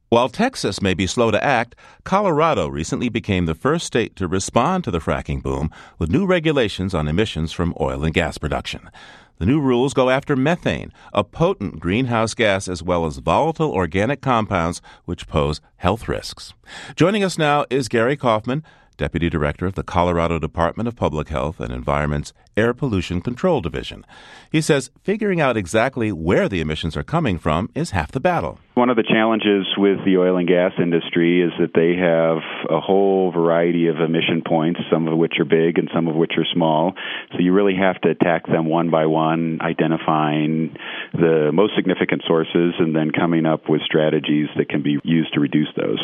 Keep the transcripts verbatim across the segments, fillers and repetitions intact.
While Texas may be slow to act, Colorado recently became the first state to respond to the fracking boom with new regulations on emissions from oil and gas production. The new rules go after methane, a potent greenhouse gas, as well as volatile organic compounds which pose health risks. Joining us now is Gary Kaufman, Deputy Director of the Colorado Department of Public Health and Environment's Air Pollution Control Division. He says figuring out exactly where the emissions are coming from is half the battle. One of the challenges with the oil and gas industry is that they have a whole variety of emission points, some of which are big and some of which are small. So you really have to attack them one by one, identifying the most significant sources and then coming up with strategies that can be used to reduce those.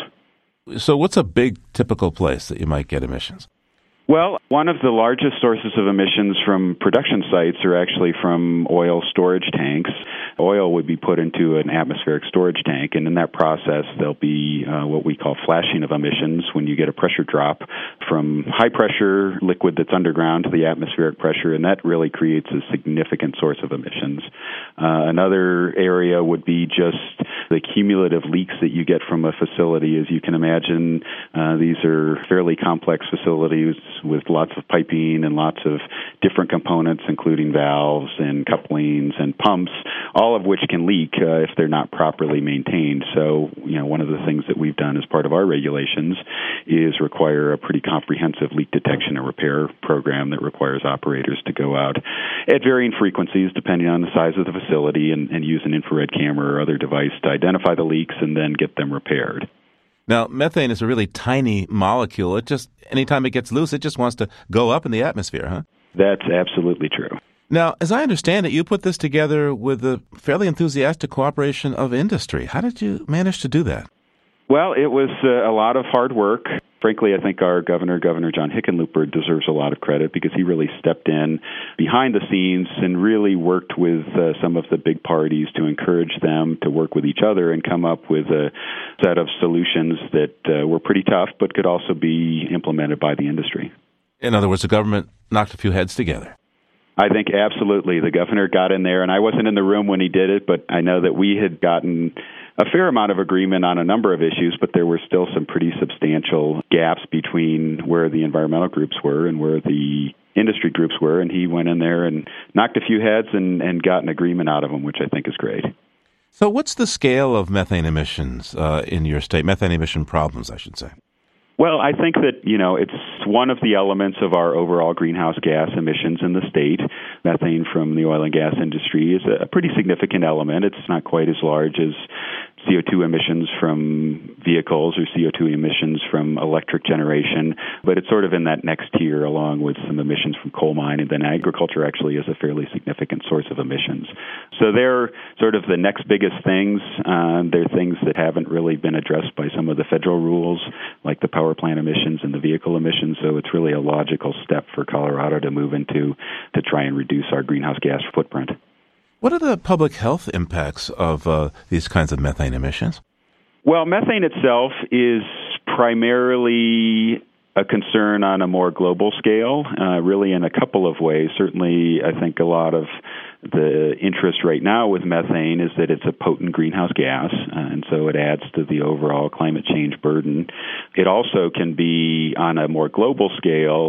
So what's a big typical place that you might get emissions? Well, one of the largest sources of emissions from production sites are actually from oil storage tanks. Oil would be put into an atmospheric storage tank, and in that process, there'll be uh, what we call flashing of emissions when you get a pressure drop from high-pressure liquid that's underground to the atmospheric pressure, and that really creates a significant source of emissions. Uh, another area would be just the cumulative leaks that you get from a facility. As you can imagine, uh, these are fairly complex facilities with lots of piping and lots of different components, including valves and couplings and pumps, all of which can leak uh, if they're not properly maintained. So, you know, one of the things that we've done as part of our regulations is require a pretty comprehensive leak detection and repair program that requires operators to go out at varying frequencies, depending on the size of the facility, and, and use an infrared camera or other device to identify the leaks and then get them repaired. Now, methane is a really tiny molecule. It just, anytime it gets loose, it just wants to go up in the atmosphere, huh? That's absolutely true. Now, as I understand it, you put this together with the fairly enthusiastic cooperation of industry. How did you manage to do that? Well, it was uh, a lot of hard work. Frankly, I think our governor, Governor John Hickenlooper, deserves a lot of credit because he really stepped in behind the scenes and really worked with uh, some of the big parties to encourage them to work with each other and come up with a set of solutions that uh, were pretty tough but could also be implemented by the industry. In other words, the government knocked a few heads together. I think absolutely. The governor got in there, and I wasn't in the room when he did it, but I know that we had gotten a fair amount of agreement on a number of issues, but there were still some pretty substantial gaps between where the environmental groups were and where the industry groups were, and he went in there and knocked a few heads and, and got an agreement out of them, which I think is great. So what's the scale of methane emissions uh, in your state, methane emission problems, I should say? Well, I think that, you know, it's one of the elements of our overall greenhouse gas emissions in the state. Methane from the oil and gas industry is a pretty significant element. It's not quite as large as C O two emissions from vehicles or C O two emissions from electric generation, but it's sort of in that next tier along with some emissions from coal mine, and then agriculture actually is a fairly significant source of emissions. So they're sort of the next biggest things. Uh, they're things that haven't really been addressed by some of the federal rules, like the power plant emissions and the vehicle emissions, so it's really a logical step for Colorado to move into to try and reduce our greenhouse gas footprint. What are the public health impacts of uh, these kinds of methane emissions? Well, methane itself is primarily a concern on a more global scale, uh, really in a couple of ways. Certainly, I think a lot of the interest right now with methane is that it's a potent greenhouse gas, uh, and so it adds to the overall climate change burden. It also can be, on a more global scale,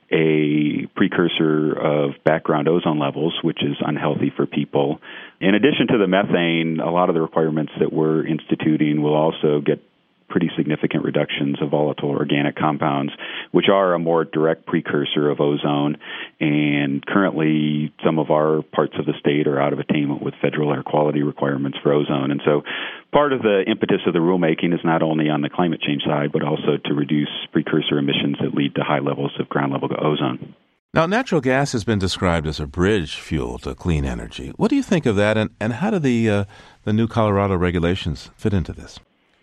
a precursor of background ozone levels, which is unhealthy for people. In addition to the methane, a lot of the requirements that we're instituting will also get pretty significant reductions of volatile organic compounds, which are a more direct precursor of ozone. And currently, some of our parts of the state are out of attainment with federal air quality requirements for ozone. And so part of the impetus of the rulemaking is not only on the climate change side, but also to reduce precursor emissions that lead to high levels of ground-level ozone. Now, natural gas has been described as a bridge fuel to clean energy. What do you think of that, and, and how do the uh, the new Colorado regulations fit into this?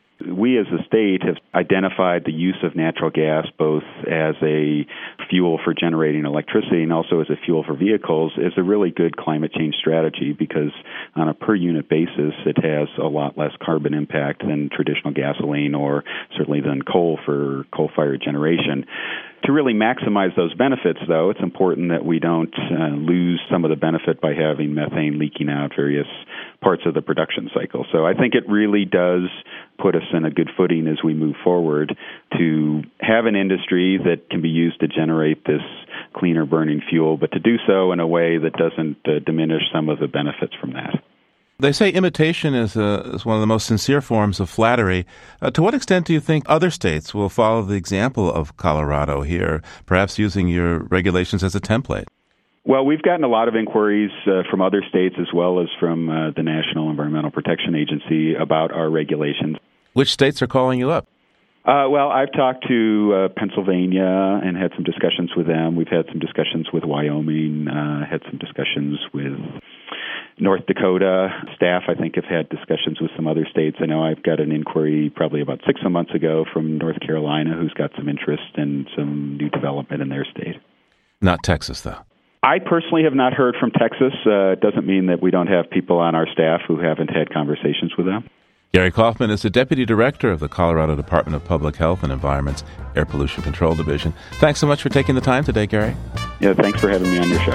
we as a state have identified the use of natural gas both as a fuel for generating electricity and also as a fuel for vehicles as a really good climate change strategy because on a per unit basis it has a lot less carbon impact than traditional gasoline or certainly than coal for coal-fired generation. To really maximize those benefits, though, it's important that we don't uh, lose some of the benefit by having methane leaking out various parts of the production cycle. So I think it really does put us in a good footing as we move forward to have an industry that can be used to generate this cleaner burning fuel, but to do so in a way that doesn't uh, diminish some of the benefits from that. They say imitation is, uh, is one of the most sincere forms of flattery. Uh, to what extent do you think other states will follow the example of Colorado here, perhaps using your regulations as a template? Well, we've gotten a lot of inquiries uh, from other states as well as from uh, the National Environmental Protection Agency about our regulations. Which states are calling you up? Uh, well, I've talked to uh, Pennsylvania and had some discussions with them. We've had some discussions with Wyoming, uh, had some discussions with North Dakota. Staff, I think, have had discussions with some other states. I know I've got an inquiry probably about six months ago from North Carolina who's got some interest in some new development in their state. Not Texas, though. I personally have not heard from Texas. Uh, it doesn't mean that we don't have people on our staff who haven't had conversations with them. Gary Kaufman is the Deputy Director of the Colorado Department of Public Health and Environment's Air Pollution Control Division. Thanks so much for taking the time today, Gary. Yeah, thanks for having me on your show.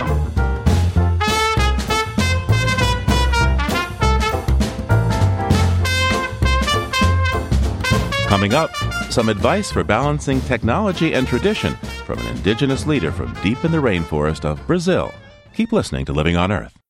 Coming up, some advice for balancing technology and tradition from an indigenous leader from deep in the rainforest of Brazil. Keep listening to Living on Earth.